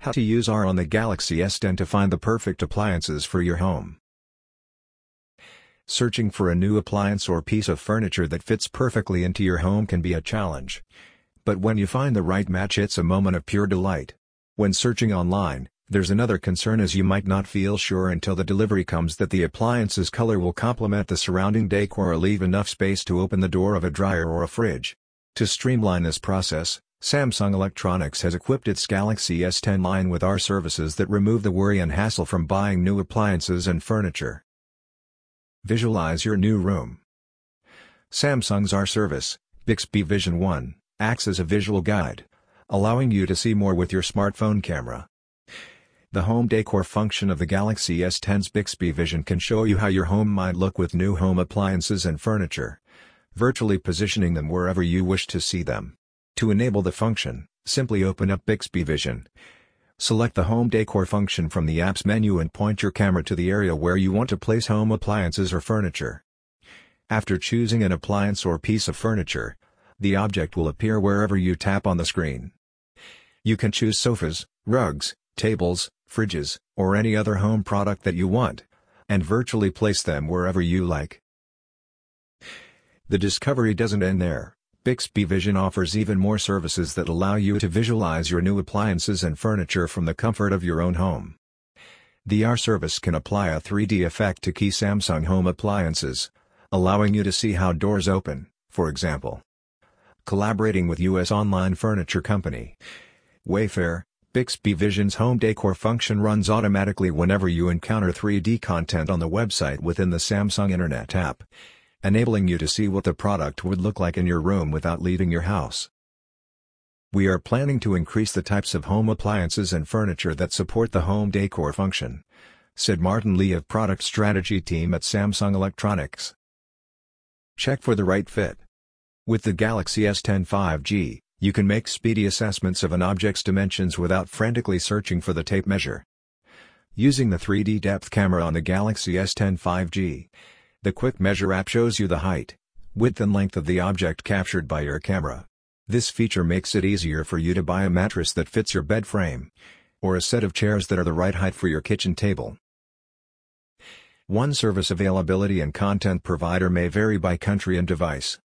How to use R on the Galaxy S10 to find the perfect appliances for your home. Searching for a new appliance or piece of furniture that fits perfectly into your home can be a challenge. But when you find the right match, it's a moment of pure delight. When searching online, there's another concern, as you might not feel sure until the delivery comes that the appliance's color will complement the surrounding decor or leave enough space to open the door of a dryer or a fridge. To streamline this process, Samsung Electronics has equipped its Galaxy S10 line with R services that remove the worry and hassle from buying new appliances and furniture. Visualize your new room. Samsung's R service, Bixby Vision 1, acts as a visual guide, allowing you to see more with your smartphone camera. The home decor function of the Galaxy S10's Bixby Vision can show you how your home might look with new home appliances and furniture, virtually positioning them wherever you wish to see them. To enable the function, simply open up Bixby Vision. Select the Home Decor function from the app's menu and point your camera to the area where you want to place home appliances or furniture. After choosing an appliance or piece of furniture, the object will appear wherever you tap on the screen. You can choose sofas, rugs, tables, fridges, or any other home product that you want, and virtually place them wherever you like. The discovery doesn't end there. Bixby Vision offers even more services that allow you to visualize your new appliances and furniture from the comfort of your own home. The R service can apply a 3D effect to key Samsung home appliances, allowing you to see how doors open, for example. Collaborating with U.S. online furniture company Wayfair, Bixby Vision's home decor function runs automatically whenever you encounter 3D content on the website within the Samsung Internet app, enabling you to see what the product would look like in your room without leaving your house. We are planning to increase the types of home appliances and furniture that support the home decor function, said Martin Lee of Product Strategy Team at Samsung Electronics. Check for the right fit. With the Galaxy S10 5G, you can make speedy assessments of an object's dimensions without frantically searching for the tape measure. Using the 3D depth camera on the Galaxy S10 5G, the Quick Measure app shows you the height, width and length of the object captured by your camera. This feature makes it easier for you to buy a mattress that fits your bed frame, or a set of chairs that are the right height for your kitchen table. One service availability and content provider may vary by country and device.